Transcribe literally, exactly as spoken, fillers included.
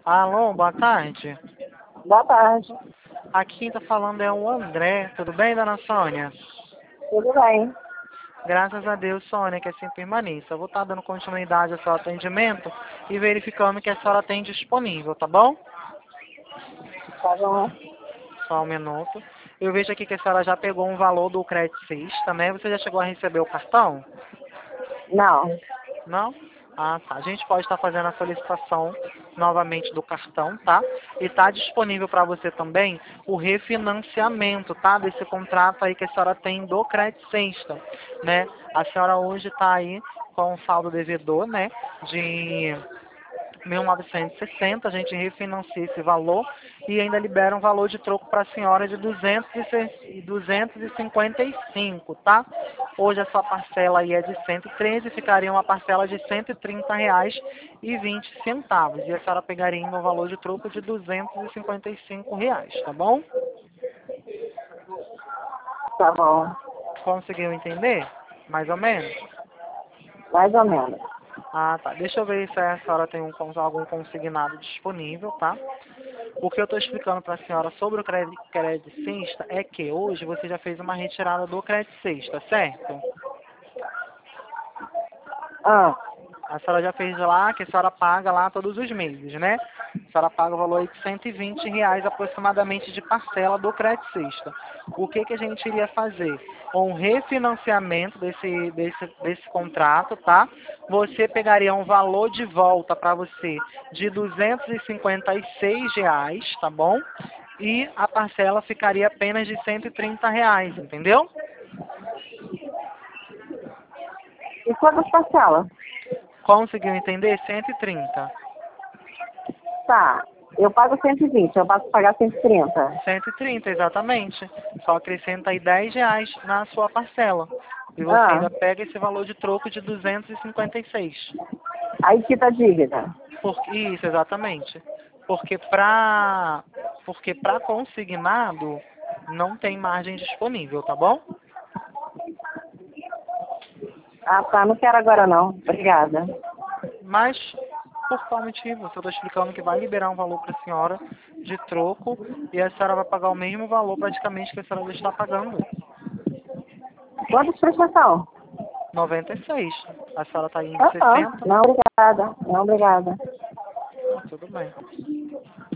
Alô, boa tarde. Boa tarde. Aqui tá falando é o André. Tudo bem, dona Sônia? Tudo bem? Graças a Deus, Sônia, que assim permaneça. Eu vou estar dando continuidade ao seu atendimento e verificando que a senhora tem disponível, tá bom? Tá bom? Só um minuto. Eu vejo aqui que a senhora já pegou um valor do Credit Sexta, né? Você já chegou a receber o cartão? Não. Não? Ah, tá. A gente pode estar fazendo a solicitação novamente do cartão, tá? E tá disponível para você também o refinanciamento, tá? Desse contrato aí que a senhora tem do Credit Sexta, né? A senhora hoje está aí com um saldo devedor, né? De mil novecentos e sessenta, a gente refinancia esse valor e ainda libera um valor de troco para a senhora de duzentos e cinquenta e cinco, tá? Hoje a sua parcela aí é de cento e treze, ficaria uma parcela de cento e trinta reais e vinte centavos. E a senhora pegaria um valor de troco de duzentos e cinquenta e cinco reais, tá bom? Tá bom. Conseguiu entender? Mais ou menos? Mais ou menos. Ah, tá. Deixa eu ver se a senhora tem um, cons- algum consignado disponível, tá? O que eu estou explicando para a senhora sobre o crédito, crédito sexta é que hoje você já fez uma retirada do crédito sexta, certo? Ah, A senhora já fez lá, que a senhora paga lá todos os meses, né? A senhora paga o valor aí de cento e vinte reais aproximadamente de parcela do crédito sexta. O que, que a gente iria fazer? Um refinanciamento desse, desse, desse contrato, tá? Você pegaria um valor de volta para você de duzentos e cinquenta e seis reais, tá bom? E a parcela ficaria apenas de cento e trinta reais, entendeu? e quantas parcelas? Conseguiu entender? cento e trinta. Tá. Eu pago cento e vinte, eu passo a pagar cento e trinta. cento e trinta, exatamente. Só acrescenta aí dez reais na sua parcela. E você Ah, ainda pega esse valor de troco de duzentos e cinquenta e seis. aí quita a dívida. Por, isso, exatamente. Porque para porque para consignado não tem margem disponível, tá bom? Ah, tá. Não quero agora não. Obrigada. Mas, por qual motivo? Eu estou explicando que vai liberar um valor para a senhora de troco e a senhora vai pagar o mesmo valor praticamente que a senhora já está pagando. Quantas prestação? noventa e seis. A senhora está em Ah, ah. sessenta? Não, obrigada. Não, obrigada. Ah, tudo bem.